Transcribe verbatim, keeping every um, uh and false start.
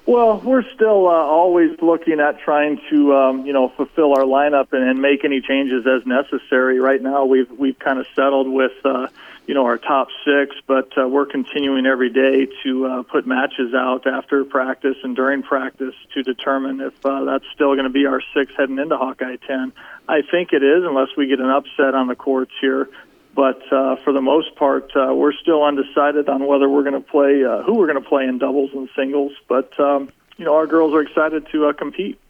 Well, we're still uh, always looking at trying to, um, you know, fulfill our lineup and, and make any changes as necessary. Right now, we've we've kind of settled with, uh, you know, our top six, but uh, we're continuing every day to uh, put matches out after practice and during practice to determine if uh, that's still going to be our six heading into Hawkeye ten. I think it is, unless we get an upset on the courts here. But uh, for the most part, uh, we're still undecided on whether we're going to play, uh, who we're going to play in doubles and singles. But, um, you know, our girls are excited to uh, compete.